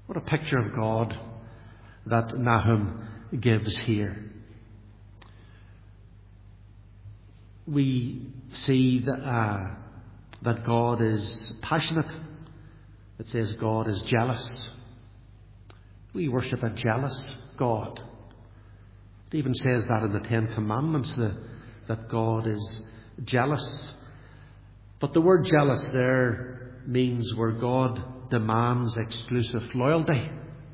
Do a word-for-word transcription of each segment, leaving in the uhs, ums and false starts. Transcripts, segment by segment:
What a picture of God that Nahum gives here. We see that, uh, that God is passionate. It says God is jealous. We worship a jealous God. It even says that in the Ten Commandments, that, that God is jealous. But the word jealous there means where God demands exclusive loyalty.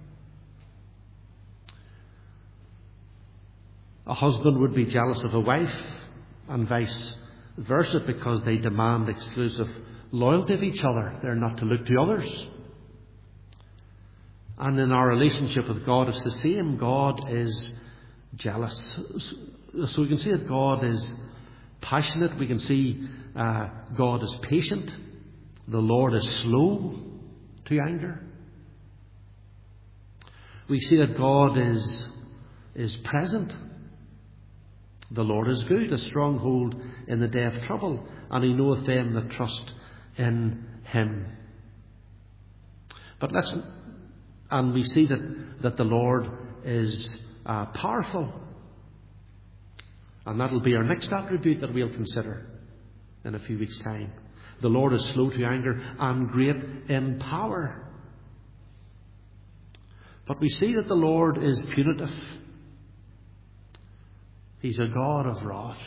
A husband would be jealous of a wife, and vice versa, because they demand exclusive loyalty of each other. They're not to look to others. And in our relationship with God, it's the same. God is jealous. So we can see that God is passionate. We can see uh, God is patient. The Lord is slow to anger. We see that God is, is present. The Lord is good, a stronghold in the day of trouble, and He knoweth them that trust in Him. But let's, and we see that, that the Lord is uh, powerful. And that'll be our next attribute that we'll consider in a few weeks' time. The Lord is slow to anger and great in power. But we see that the Lord is punitive. He's a God of wrath.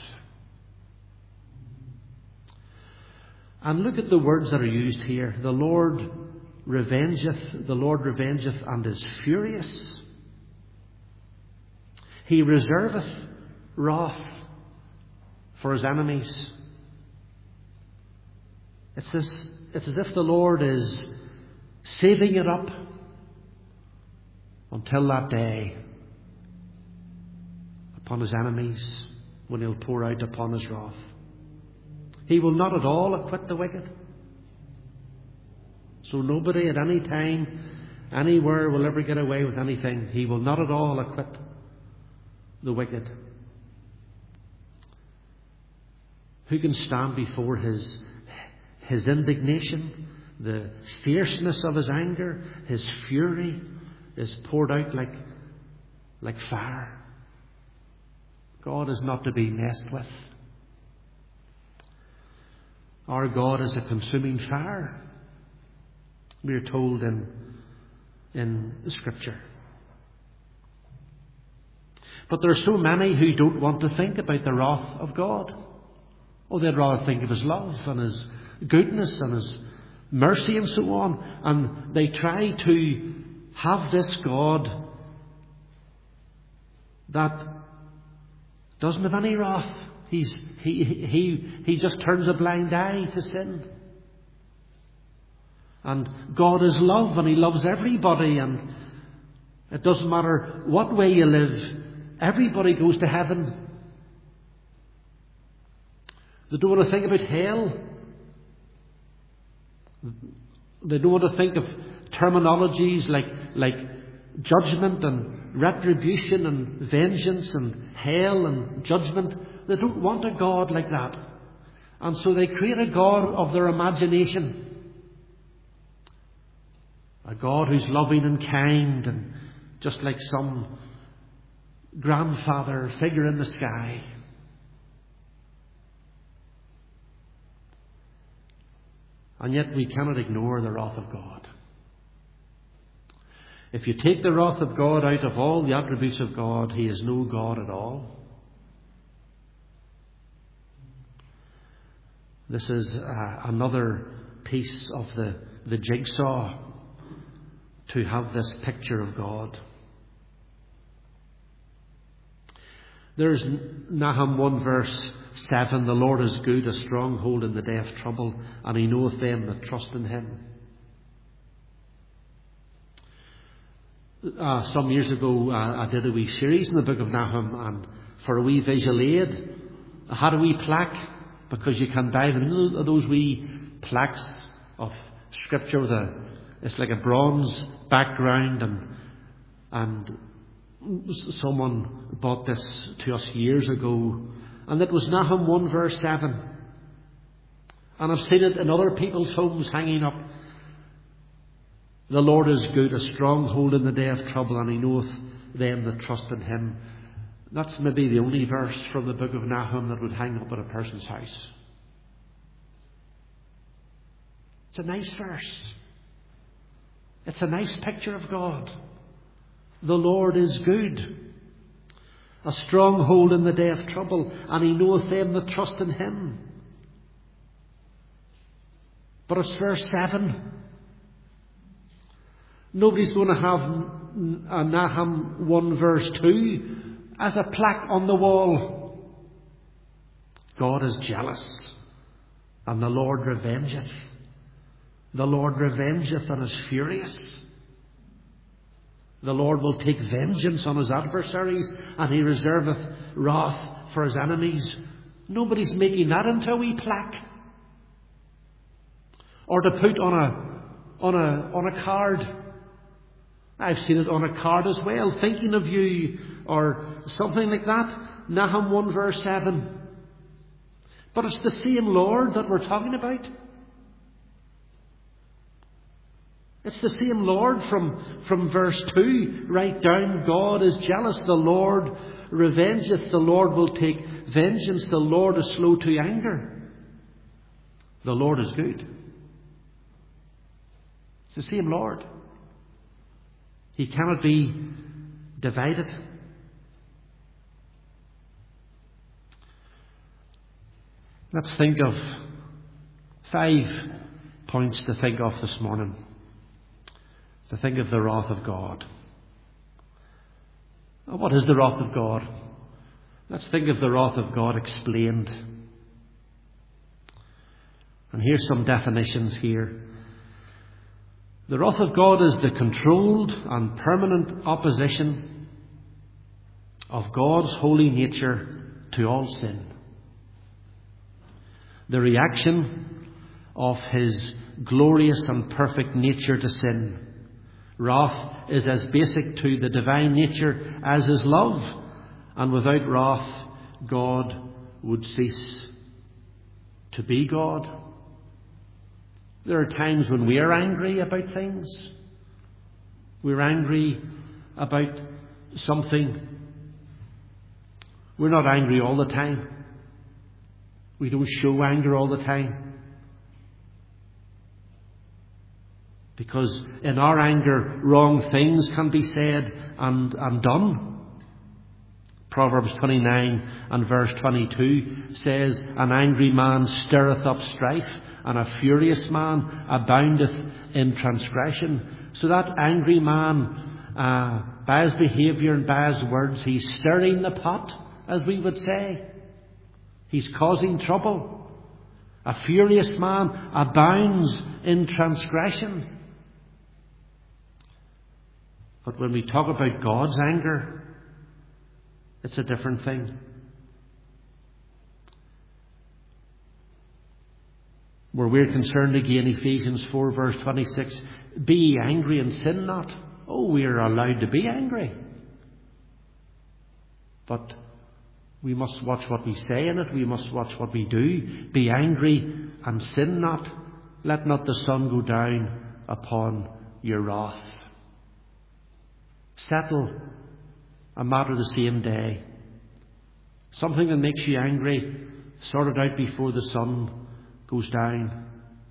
And look at the words that are used here. The Lord revengeth, the Lord revengeth and is furious. He reserveth wrath for His enemies. It's, this, it's as if the Lord is saving it up until that day upon His enemies, when He'll pour out upon His wrath. He will not at all acquit the wicked. So nobody at any time, anywhere, will ever get away with anything. He will not at all acquit the wicked. Who can stand before His, His indignation, the fierceness of His anger? His fury is poured out like, like fire. God is not to be messed with. Our God is a consuming fire, we are told in, in the Scripture. But there are so many who don't want to think about the wrath of God. Oh, they'd rather think of His love and His goodness and His mercy and so on. And they try to have this God that doesn't have any wrath. He's, he, he, he just turns a blind eye to sin. And God is love, and He loves everybody, and it doesn't matter what way you live, everybody goes to heaven. They don't want to think about hell. They don't want to think of terminologies like, like judgment and retribution and vengeance and hell and judgment. They don't want a God like that. And so they create a God of their imagination. A God who's loving and kind and just like some grandfather figure in the sky. And yet we cannot ignore the wrath of God. If you take the wrath of God out of all the attributes of God, He is no God at all. This is uh, another piece of the, the jigsaw to have this picture of God. There's Nahum one verse seven. The Lord is good, a stronghold in the day of trouble, and He knoweth them that trust in Him. Uh, some years ago, uh, I did a wee series in the book of Nahum, and for a wee visual aid, I had a wee plaque, because you can buy them. You know, those wee plaques of Scripture with a, it's like a bronze background, and and someone bought this to us years ago, and it was Nahum one verse seven. And I've seen it in other people's homes hanging up. The Lord is good, a stronghold in the day of trouble, and he knoweth them that trust in him. That's maybe the only verse from the book of Nahum that would hang up at a person's house. It's a nice verse. It's a nice picture of God. The Lord is good, a stronghold in the day of trouble, and he knoweth them that trust in him. But it's verse seven. Nobody's going to have a Nahum one verse two as a plaque on the wall. God is jealous, and the Lord revengeth. The Lord revengeth and is furious. The Lord will take vengeance on his adversaries, and he reserveth wrath for his enemies. Nobody's making that into a wee plaque, or to put on a on a on a card. I've seen it on a card as well, thinking of you, or something like that. Nahum one verse seven. But it's the same Lord that we're talking about. It's the same Lord from, from verse two right down. God is jealous. The Lord revengeth. The Lord will take vengeance. The Lord is slow to anger. The Lord is good. It's the same Lord. He cannot be divided. Let's think of five points to think of this morning. To think of the wrath of God. What is the wrath of God? Let's think of the wrath of God explained. And here's some definitions here. The wrath of God is the controlled and permanent opposition of God's holy nature to all sin. The reaction of his glorious and perfect nature to sin. Wrath is as basic to the divine nature as is love, and without wrath, God would cease to be God. There are times when we are angry about things. We're angry about something. We're not angry all the time. We don't show anger all the time. Because in our anger, wrong things can be said and, and done. Proverbs twenty-nine and verse twenty-two says, an angry man stirreth up strife, and a furious man aboundeth in transgression. So that angry man, uh, by his behaviour and by his words, he's stirring the pot, as we would say. He's causing trouble. A furious man abounds in transgression. But when we talk about God's anger, it's a different thing. Where we're concerned again, Ephesians four verse twenty-six, be ye angry and sin not. Oh, we are allowed to be angry. But we must watch what we say in it. We must watch what we do. Be angry and sin not. Let not the sun go down upon your wrath. Settle a matter the same day. Something that makes you angry, sort it out before the sun goes down.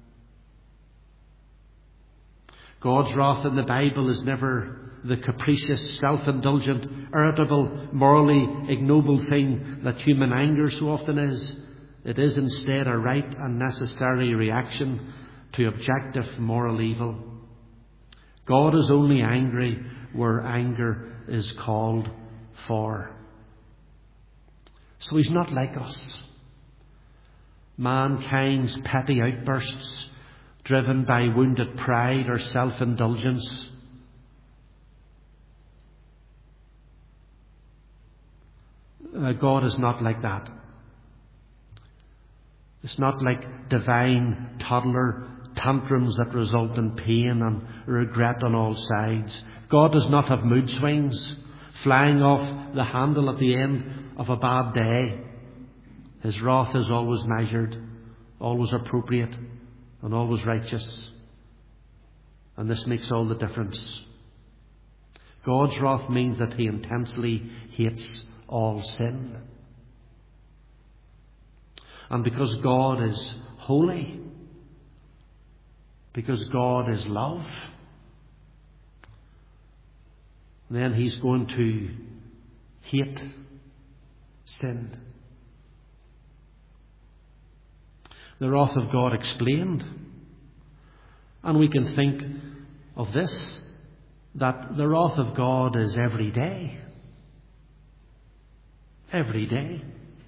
God's wrath in the Bible is never the capricious, self-indulgent, irritable, morally ignoble thing that human anger so often is. It is instead a right and necessary reaction to objective moral evil. God is only angry where anger is called for. So he's not like us. Mankind's petty outbursts, driven by wounded pride or self-indulgence. Uh, God is not like that. It's not like divine toddler tantrums that result in pain and regret on all sides. God does not have mood swings, flying off the handle at the end of a bad day. His wrath is always measured, always appropriate, and always righteous. And this makes all the difference. God's wrath means that he intensely hates all sin. And because God is holy, because God is love, then he's going to hate sin. The wrath of God explained. And we can think of this, that the wrath of God is every day. Every day.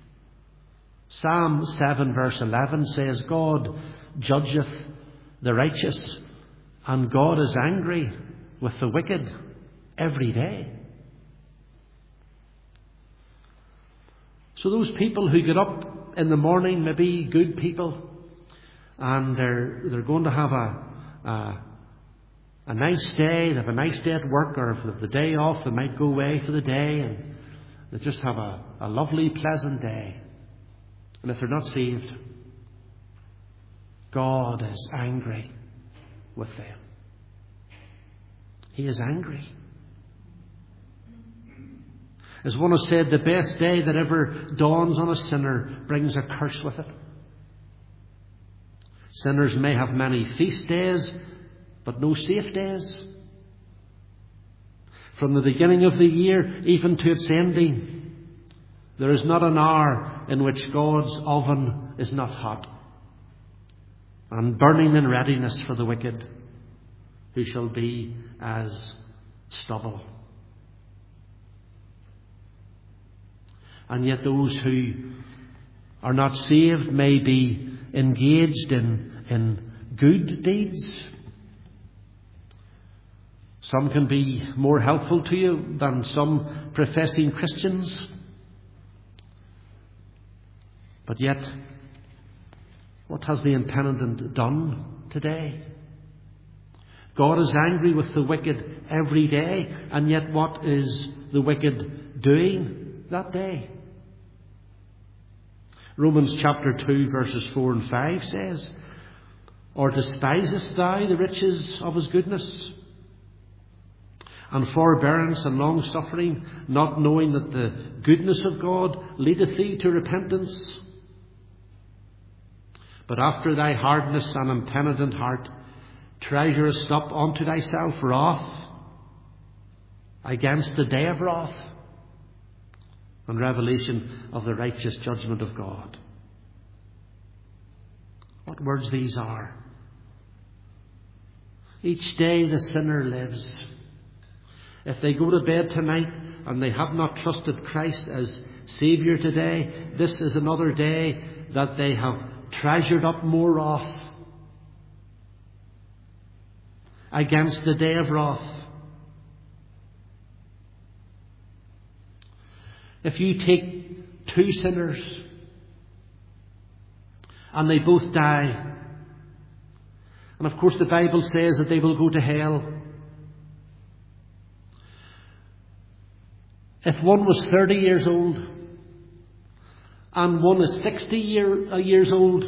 Psalm seven verse eleven says, God judgeth the righteous, and God is angry with the wicked every day. So those people who get up in the morning, maybe good people, and they're they're going to have a a, a nice day, they have a nice day at work, or if they have the day off, they might go away for the day, and they just have a, a lovely, pleasant day. And if they're not saved, God is angry with them. He is angry. As one has said, the best day that ever dawns on a sinner brings a curse with it. Sinners may have many feast days, but no safe days. From the beginning of the year, even to its ending, there is not an hour in which God's oven is not hot and burning in readiness for the wicked, who shall be as stubble. And yet those who are not saved may be engaged in, in good deeds. Some can be more helpful to you than some professing Christians. But yet, what has the impenitent done today? God is angry with the wicked every day, and yet what is the wicked doing that day? Romans chapter two verses four and five says, Or despisest thou the riches of his goodness, and forbearance and long suffering, not knowing that the goodness of God leadeth thee to repentance? But after thy hardness and impenitent heart, treasurest up unto thyself wrath against the day of wrath and revelation of the righteous judgment of God. What words these are. Each day the sinner lives. If they go to bed tonight and they have not trusted Christ as Saviour today, this is another day that they have treasured up more wrath against the day of wrath. If you take two sinners and they both die, and of course the Bible says that they will go to hell. If one was thirty years old and one is sixty year, uh, years old,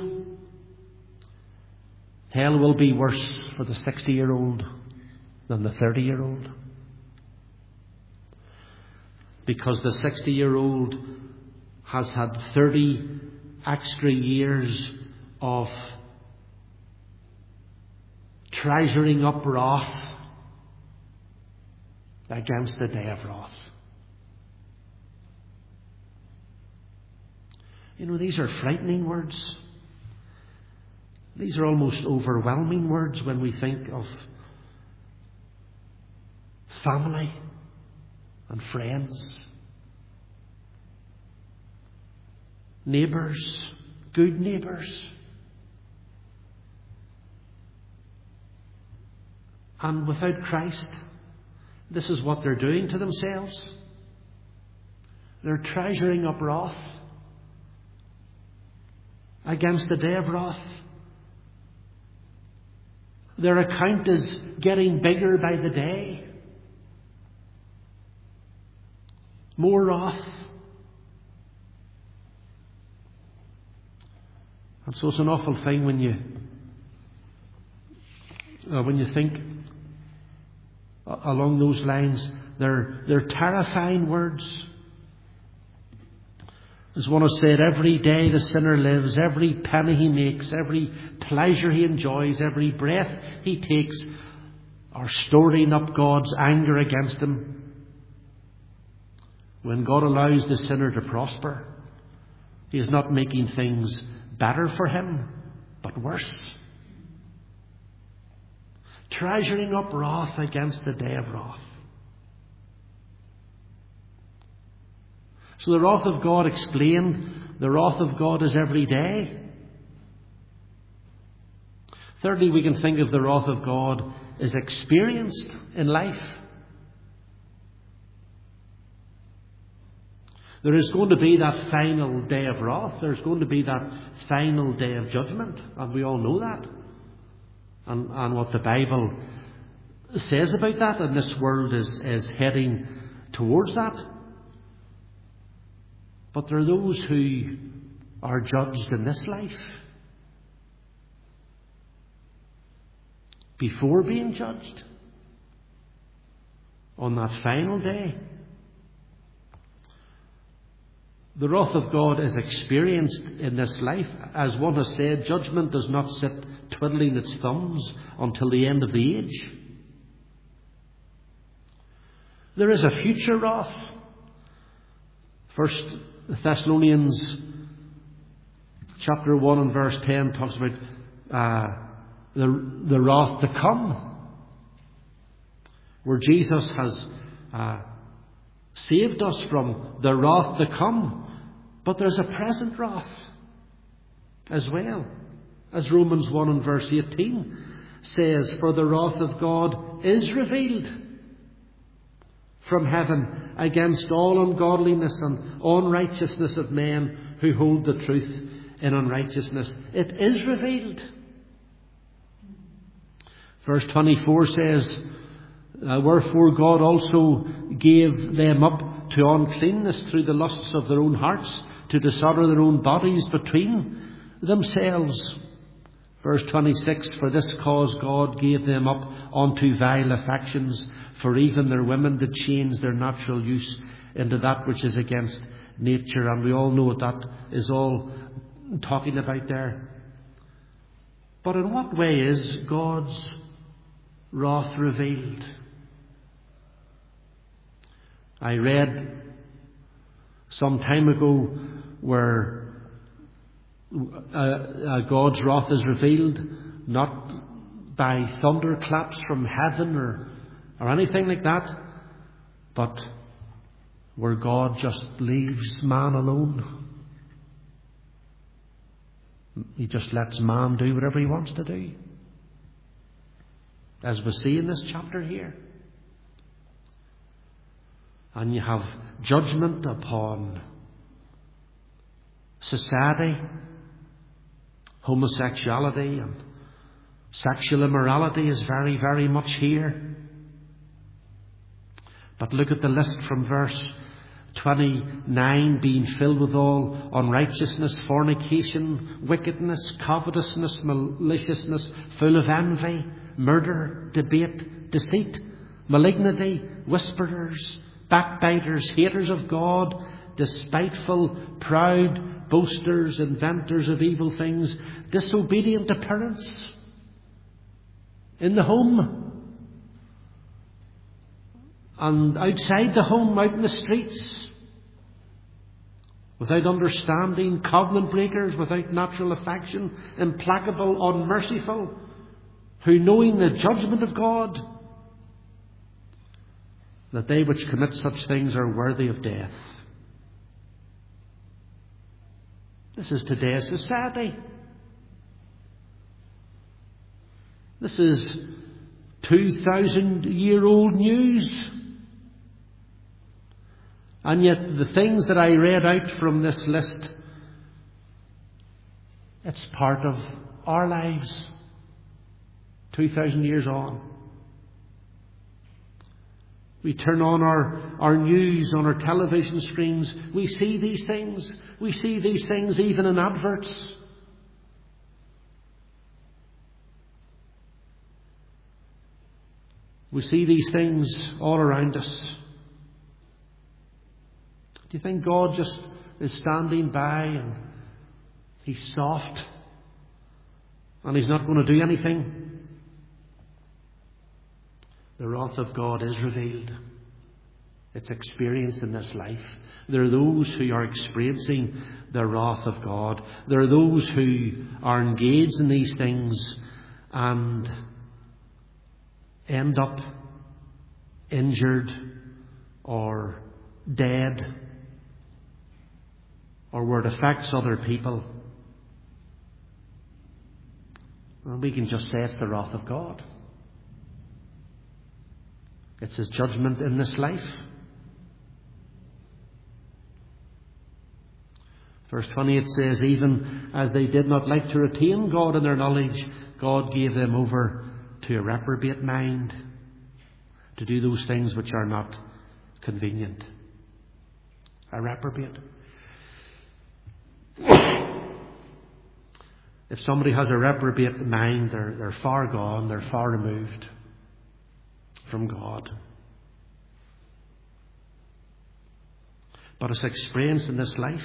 hell will be worse for the sixty year old than the thirty year old. Because the sixty year old has had thirty extra years of treasuring up wrath against the day of wrath. You know, these are frightening words. These are almost overwhelming words when we think of family and friends, neighbours, good neighbours. And without Christ, this is what they're doing to themselves. They're treasuring up wrath against the day of wrath. Their account is getting bigger by the day. More wrath. And so it's an awful thing when you uh, when you think along those lines. They're, they're terrifying words. As one has said, every day the sinner lives, every penny he makes, every pleasure he enjoys, every breath he takes are storing up God's anger against him. When God allows the sinner to prosper, He is not making things better for him, but worse. Treasuring up wrath against the day of wrath. So the wrath of God explained, the wrath of God is every day. Thirdly, we can think of the wrath of God as experienced in life. There is going to be that final day of wrath. There's going to be that final day of judgment. And we all know that. And, and what the Bible says about that, and this world is, is heading towards that. But there are those who are judged in this life before being judged on that final day. The wrath of God is experienced in this life. As one has said, judgment does not sit twiddling its thumbs until the end of the age. There is a future wrath. First Thessalonians chapter one and verse ten talks about uh, the, the wrath to come, where Jesus has uh, saved us from the wrath to come. But there's a present wrath as well. As Romans one and verse eighteen says, for the wrath of God is revealed from heaven against all ungodliness and unrighteousness of men who hold the truth in unrighteousness. It is revealed. Verse twenty-four says, Uh, wherefore God also gave them up to uncleanness through the lusts of their own hearts, to dishonour their own bodies between themselves. Verse twenty-six, for this cause God gave them up unto vile affections, for even their women did change their natural use into that which is against nature. And we all know what that is all talking about there. But in what way is God's wrath revealed? I read some time ago where uh, uh, God's wrath is revealed not by thunderclaps from heaven or, or anything like that, but where God just leaves man alone. He just lets man do whatever he wants to do, as we see in this chapter here. And you have judgment upon society, homosexuality and sexual immorality is very, very much here. But look at the list from verse twenty-nine, being filled with all unrighteousness, fornication, wickedness, covetousness, maliciousness, full of envy, murder, debate, deceit, malignity, whisperers, backbiters, haters of God, despiteful, proud, boasters, inventors of evil things, disobedient to parents, in the home and outside the home, out in the streets, without understanding, covenant breakers, without natural affection, implacable, unmerciful, who, knowing the judgment of God, that they which commit such things are worthy of death. This is today's society. This is two thousand year old news. And yet the things that I read out from this list, it's part of our lives two thousand years on. We turn on our, our news, on our television screens. We see these things. We see these things even in adverts. We see these things all around us. Do you think God just is standing by and He's soft and He's not going to do anything? The wrath of God is revealed. It's experienced in this life. There are those who are experiencing the wrath of God. There are those who are engaged in these things and end up injured or dead, or where it affects other people. And we can just say it's the wrath of God. It's His judgment in this life. Verse twenty, it says, even as they did not like to retain God in their knowledge, God gave them over to a reprobate mind, to do those things which are not convenient. A reprobate. If somebody has a reprobate mind, they're, they're far gone, they're far removed from God. But it's experienced in this life.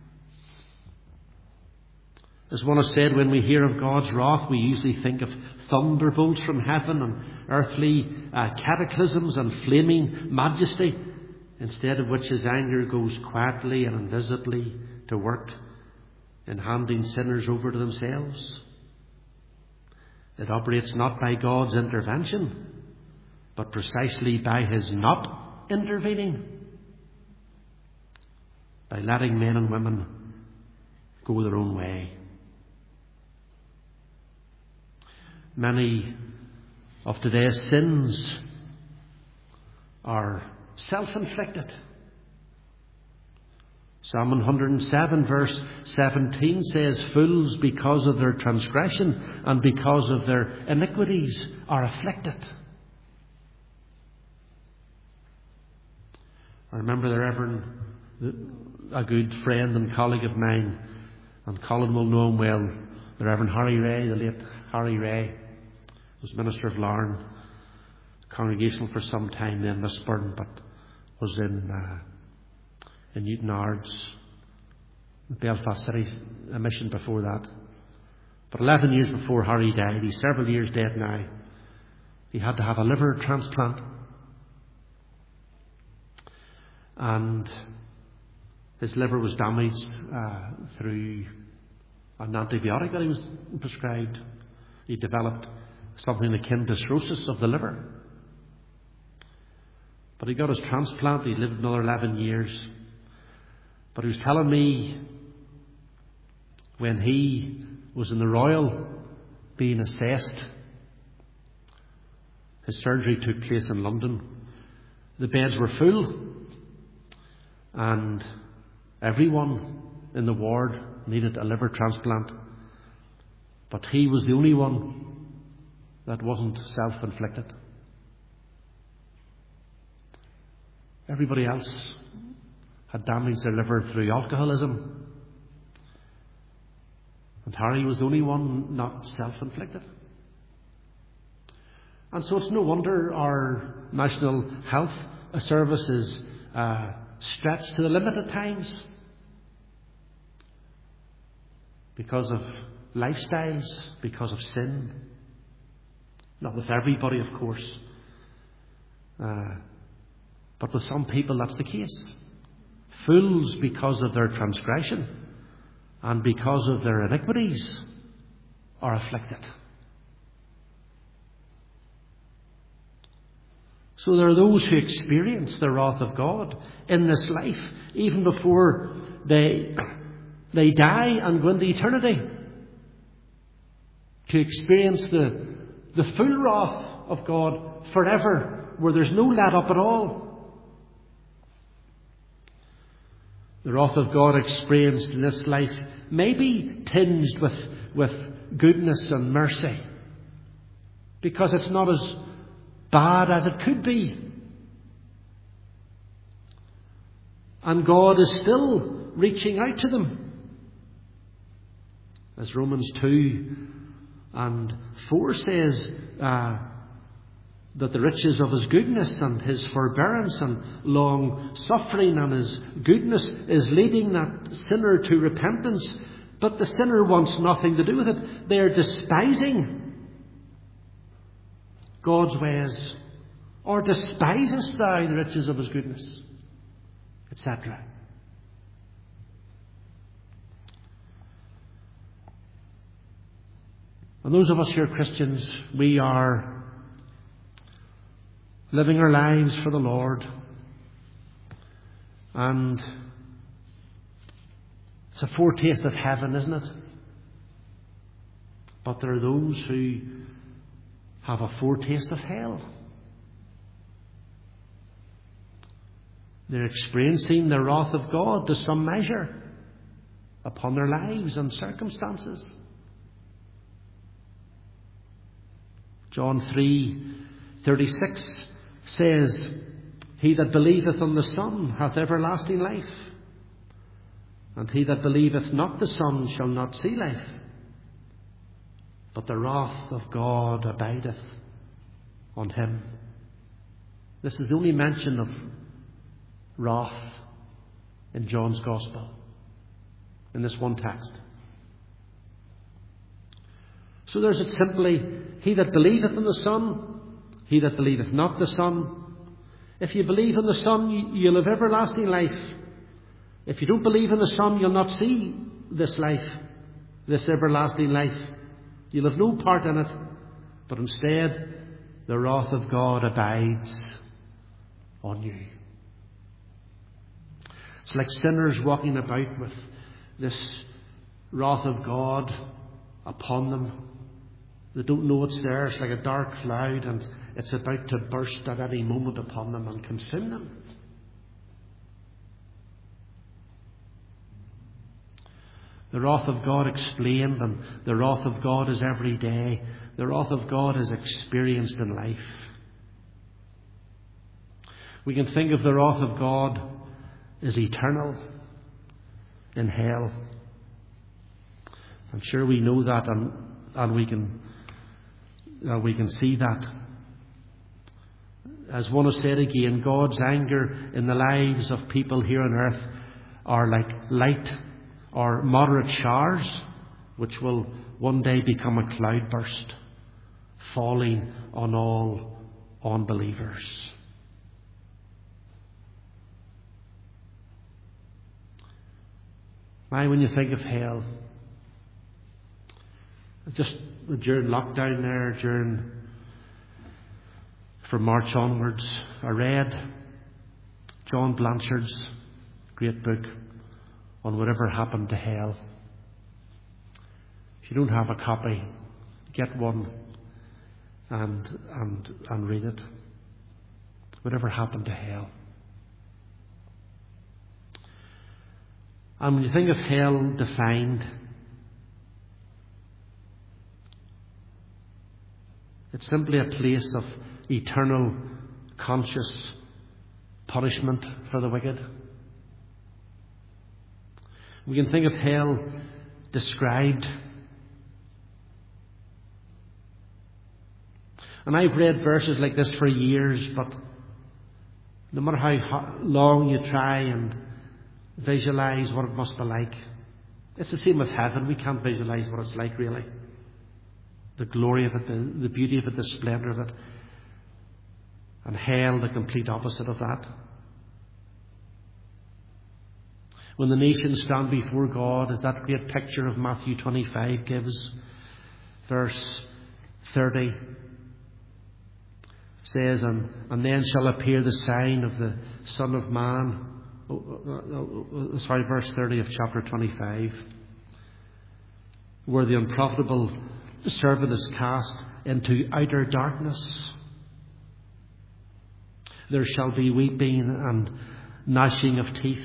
As one has said, when we hear of God's wrath, we usually think of thunderbolts from heaven and earthly uh, cataclysms and flaming majesty, instead of which His anger goes quietly and invisibly to work in handing sinners over to themselves. It operates not by God's intervention, but precisely by His not intervening, by letting men and women go their own way. Many of today's sins are self-inflicted. Psalm one hundred seven verse seventeen says, fools because of their transgression and because of their iniquities are afflicted. I remember the Reverend, a good friend and colleague of mine, and Colin will know him well, the Reverend Harry Ray, the late Harry Ray, was Minister of Larne, congregational for some time then, Lisburn, but was in uh, in Newton Ards, Belfast City, a mission before that. But eleven years before Harry died, he's several years dead now, he had to have a liver transplant. And his liver was damaged uh, through an antibiotic that he was prescribed. He developed something akin to cirrhosis of the liver. But he got his transplant. He lived another eleven years. But he was telling me when he was in the Royal being assessed, his surgery took place in London. The beds were full, and everyone in the ward needed a liver transplant. But he was the only one that wasn't self-inflicted. Everybody else had damaged their liver through alcoholism. And Harry was the only one not self-inflicted. And so it's no wonder our National Health Service is uh, stretched to the limit at times because of lifestyles, because of sin. Not with everybody, of course. Uh, but with some people that's the case. Fools because of their transgression and because of their iniquities are afflicted. So there are those who experience the wrath of God in this life, even before they, they die and go into eternity, to experience the, the full wrath of God forever, where there's no let up at all. The wrath of God experienced in this life may be tinged with, with goodness and mercy, because it's not as bad as it could be. And God is still reaching out to them. As Romans two and four says, uh, that the riches of his goodness and his forbearance and long suffering and his goodness is leading that sinner to repentance, but the sinner wants nothing to do with it. They are despising God's ways. Or despisest thou the riches of his goodness, et cetera. And those of us who are Christians, we are living our lives for the Lord. And it's a foretaste of heaven, isn't it? But there are those who have a foretaste of hell. They're experiencing the wrath of God to some measure upon their lives and circumstances. John three thirty-six says, He that believeth on the Son hath everlasting life, and he that believeth not the Son shall not see life, but the wrath of God abideth on him. This is the only mention of wrath in John's Gospel, in this one text. So there's it simply, he that believeth in the Son, he that believeth not the Son. If you believe in the Son, you'll have everlasting life. If you don't believe in the Son, you'll not see this life, this everlasting life. You'll have no part in it, but instead the wrath of God abides on you. It's like sinners walking about with this wrath of God upon them. They don't know it's there. It's like a dark cloud, and it's about to burst at any moment upon them and consume them. The wrath of God explained, and the wrath of God is every day. The wrath of God is experienced in life. We can think of the wrath of God as eternal in hell. I'm sure we know that, and, and we can uh, we can see that. As one has said again, God's anger in the lives of people here on earth are like light or moderate showers, which will one day become a cloudburst, falling on all unbelievers. Why, when you think of hell, just during lockdown there, during from March onwards, I read John Blanchard's great book on whatever happened to hell. If you don't have a copy, get one and and and read it. Whatever happened to hell. And when you think of hell defined, it's simply a place of eternal, conscious punishment for the wicked. We can think of hell described. And I've read verses like this for years, but no matter how long you try and visualize what it must be like, it's the same with heaven. We can't visualize what it's like, really. The glory of it, the, the beauty of it, the splendour of it. And hell, the complete opposite of that. When the nations stand before God, as that great picture of Matthew twenty-five gives, verse thirty says, and, and then shall appear the sign of the Son of Man. Oh, oh, sorry, verse thirty of chapter twenty-five, where the unprofitable servant is cast into outer darkness. There shall be weeping and gnashing of teeth.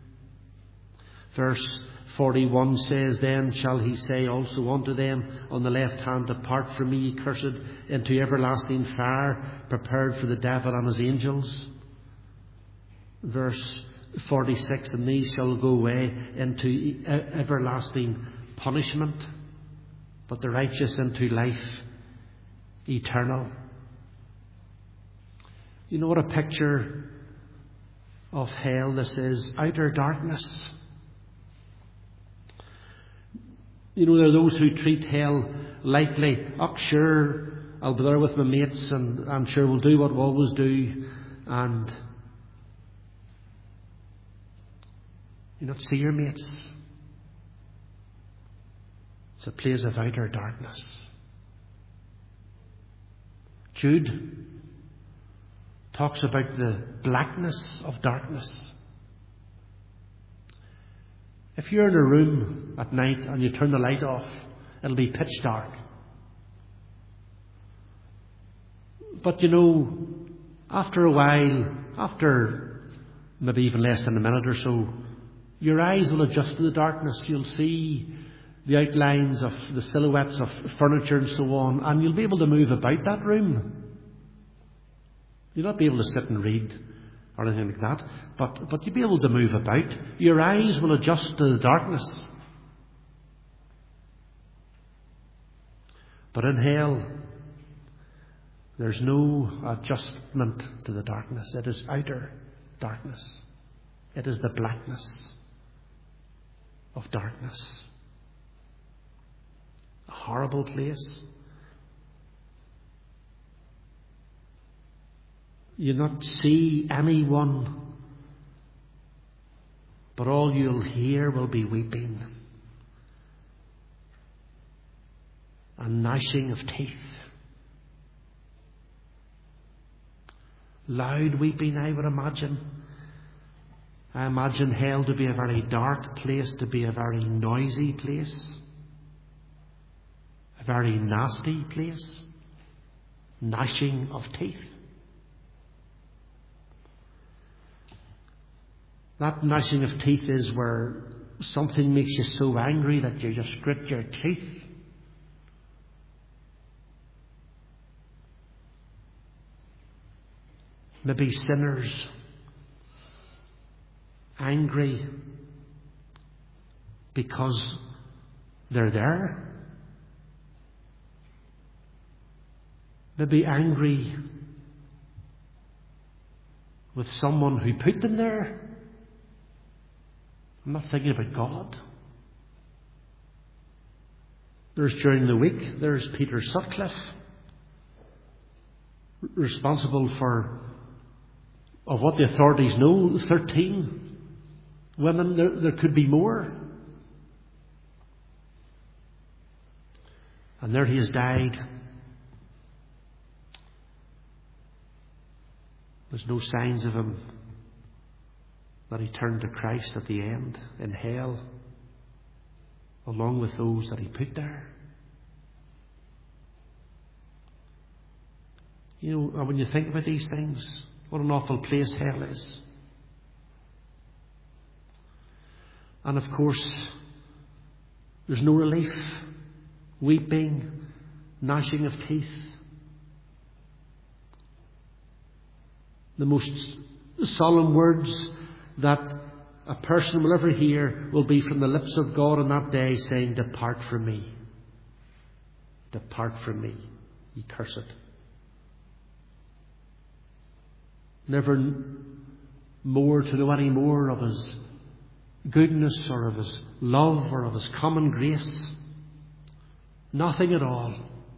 Verse forty-one says, then shall he say also unto them on the left hand, depart from me, ye cursed, into everlasting fire, prepared for the devil and his angels. Verse forty-six, and these shall go away into everlasting punishment, but the righteous into life eternal. You know what a picture of hell this is? Outer darkness. You know, there are those who treat hell lightly. Oh, sure, I'll be there with my mates, and I'm sure we'll do what we always do. And you not see your mates. It's a place of outer darkness. Jude talks about the blackness of darkness. If you're in a room at night and you turn the light off, it'll be pitch dark. But you know, after a while, after maybe even less than a minute or so, your eyes will adjust to the darkness. You'll see the outlines of the silhouettes of furniture and so on, and you'll be able to move about that room. You'll not be able to sit and read or anything like that, but, but you'll be able to move about. Your eyes will adjust to the darkness. But in hell, there's no adjustment to the darkness. It is outer darkness. It is the blackness of darkness. A horrible place. You not see anyone, but all you'll hear will be weeping and gnashing of teeth. Loud weeping, I would imagine. I imagine hell to be a very dark place, to be a very noisy place, a very nasty place, gnashing of teeth. That gnashing of teeth is where something makes you so angry that you just grit your teeth. Maybe sinners, angry because they're there. Maybe angry with someone who put them there. I'm not thinking about God. There's during the week, there's Peter Sutcliffe, responsible for, of what the authorities know, thirteen women. There, there could be more. And there he has died. There's no signs of him that he turned to Christ at the end in hell, along with those that he put there. You know, when you think about these things, what an awful place hell is. And of course, there's no relief. Weeping, gnashing of teeth. The most solemn words that a person will ever hear will be from the lips of God on that day, saying, "Depart from me. Depart from me, ye cursed." Never more to know any more of his goodness or of his love or of his common grace. Nothing at all.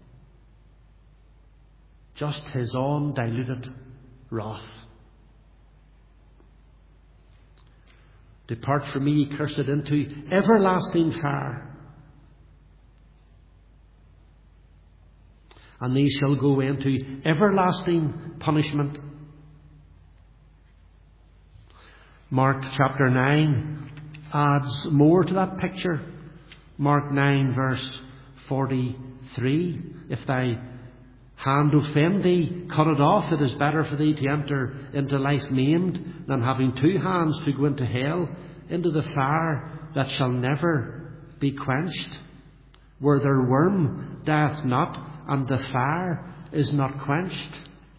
Just his own diluted wrath. Depart from me, ye cursed, into everlasting fire. And these shall go into everlasting punishment. Mark chapter nine adds more to that picture. Mark nine verse forty-three. If thy hand offend thee, cut it off. It is better for thee to enter into life maimed than having two hands to go into hell, into the fire that shall never be quenched, where their worm dieth not, and the fire is not quenched.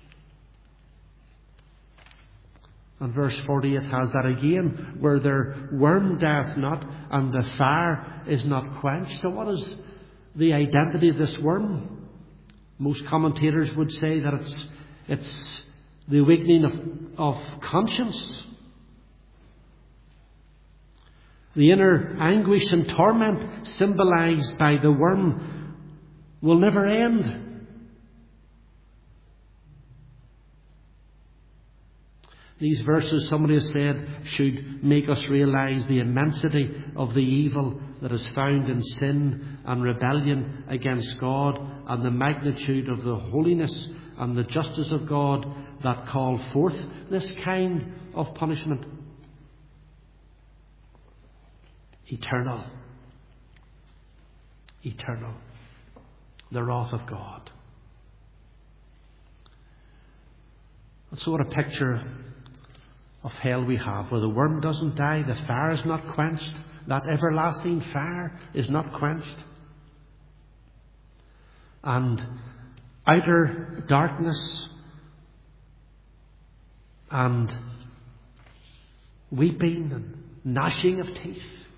And verse forty, it has that again, where their worm dieth not, and the fire is not quenched. So what is the identity of this worm? Most commentators would say that it's it's the awakening of, of conscience, the inner anguish and torment symbolized by the worm will never end. These verses, somebody has said, should make us realize the immensity of the evil that is found in sin and rebellion against God, and the magnitude of the holiness and the justice of God that call forth this kind of punishment. Eternal. Eternal. The wrath of God. And so what a picture of hell we have, where the worm doesn't die, the fire is not quenched, that everlasting fire is not quenched. And outer darkness and weeping and gnashing of teeth.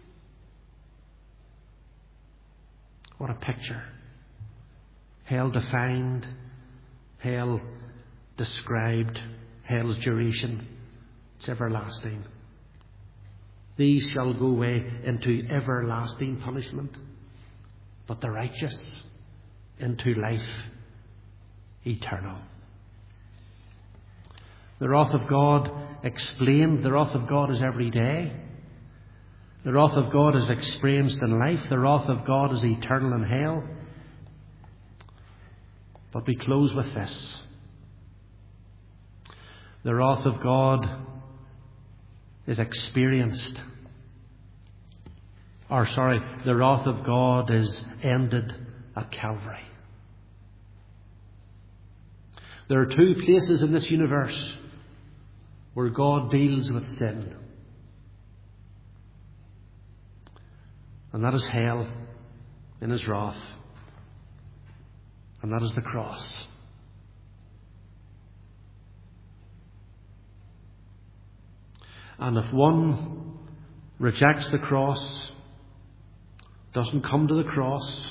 What a picture. Hell defined, hell described, hell's duration. It's everlasting. These shall go away into everlasting punishment, but the righteous into life eternal. The wrath of God explained. The wrath of God is every day. The wrath of God is experienced in life. The wrath of God is eternal in hell. But we close with this. The wrath of God is experienced. Or sorry, the wrath of God is ended at Calvary. There are two places in this universe where God deals with sin. And that is hell in his wrath. And that is the cross. And if one rejects the cross, doesn't come to the cross,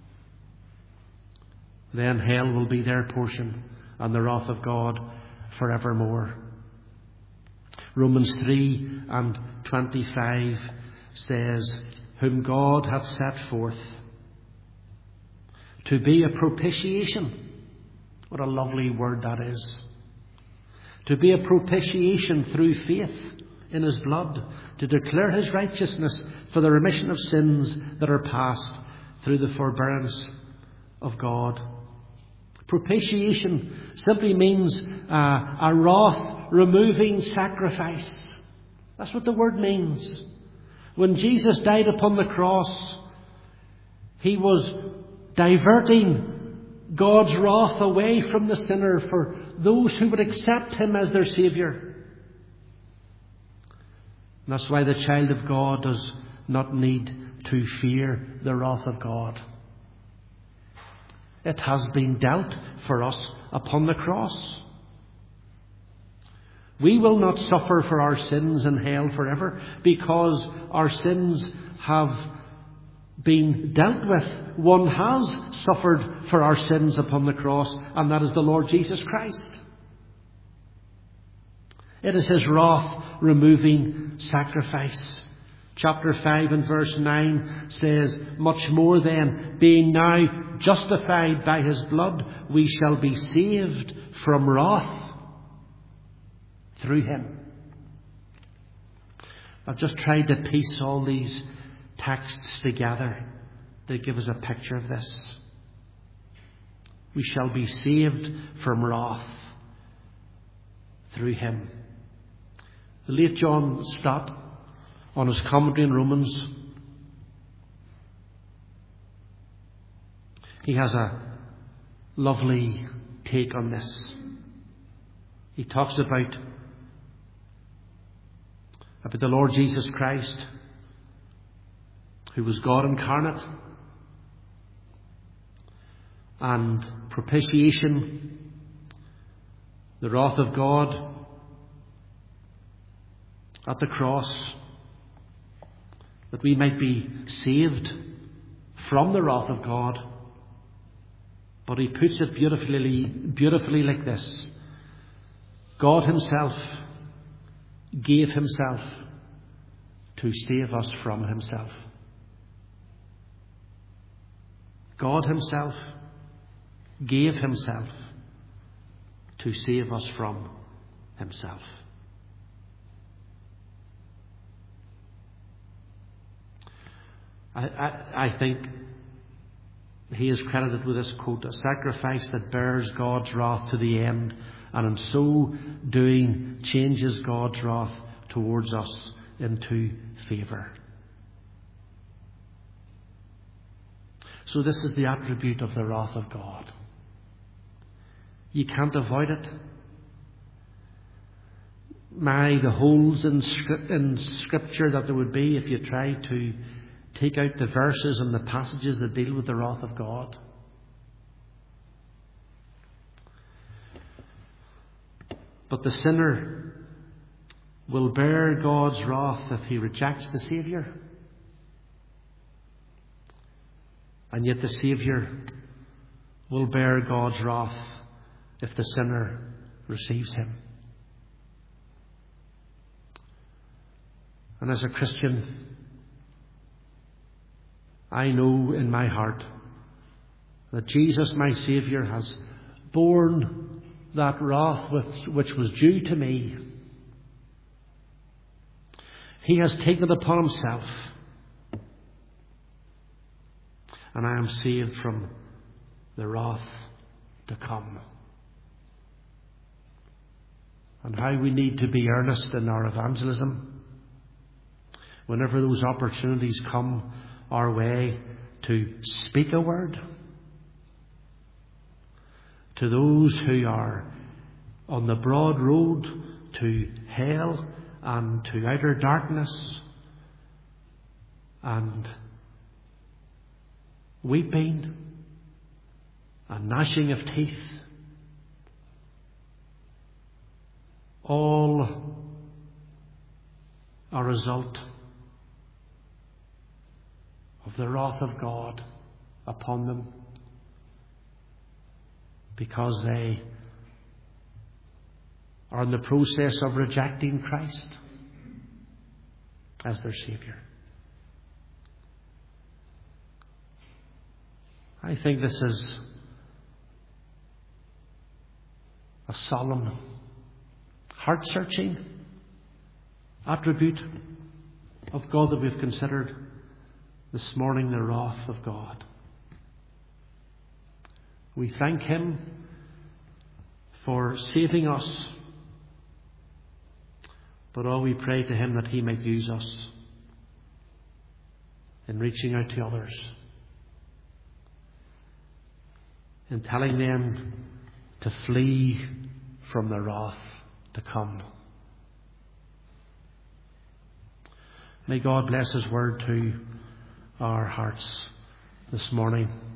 then hell will be their portion and the wrath of God forevermore. Romans three and twenty-five says, whom God hath set forth to be a propitiation. What a lovely word that is. To be a propitiation through faith in his blood, to declare his righteousness for the remission of sins that are past through the forbearance of God. Propitiation simply means uh, a wrath removing sacrifice. That's what the word means. When Jesus died upon the cross, he was diverting God's wrath away from the sinner for those who would accept him as their Saviour. And that's why the child of God does not need to fear the wrath of God. It has been dealt for us upon the cross. We will not suffer for our sins in hell forever, because our sins have been dealt with. One has suffered for our sins upon the cross, and that is the Lord Jesus Christ. It is his wrath removing sacrifice. Chapter five and verse nine says, much more then, being now justified by his blood, we shall be saved from wrath through him. I've just tried to piece all these texts together to give us a picture of this. We shall be saved from wrath through him. The late John Stott, on his commentary in Romans, he has a lovely take on this. He talks about, about the Lord Jesus Christ, who was God incarnate, and propitiation, the wrath of God at the cross, that we might be saved from the wrath of God. But he puts it beautifully, beautifully like this. God himself gave himself to save us from himself. God himself gave himself to save us from himself. I, I, I think he is credited with this quote: a sacrifice that bears God's wrath to the end, and in so doing changes God's wrath towards us into favour. So this is the attribute of the wrath of God. You can't avoid it. My, the holes in, script, in Scripture that there would be if you tried to take out the verses and the passages that deal with the wrath of God. But the sinner will bear God's wrath if he rejects the Saviour. And yet the Saviour will bear God's wrath if the sinner receives him. And as a Christian, I know in my heart that Jesus, my Saviour, has borne that wrath which, which was due to me. He has taken it upon himself. And I am saved from the wrath to come. And how we need to be earnest in our evangelism whenever those opportunities come our way to speak a word to those who are on the broad road to hell and to outer darkness and weeping and gnashing of teeth, all a result of the wrath of God upon them, because they are in the process of rejecting Christ as their Saviour. I think this is a solemn, heart-searching attribute of God that we've considered this morning, the wrath of God. We thank him for saving us, but all we pray to him that he might use us in reaching out to others, in telling them to flee from the wrath to come. May God bless his word to our hearts this morning.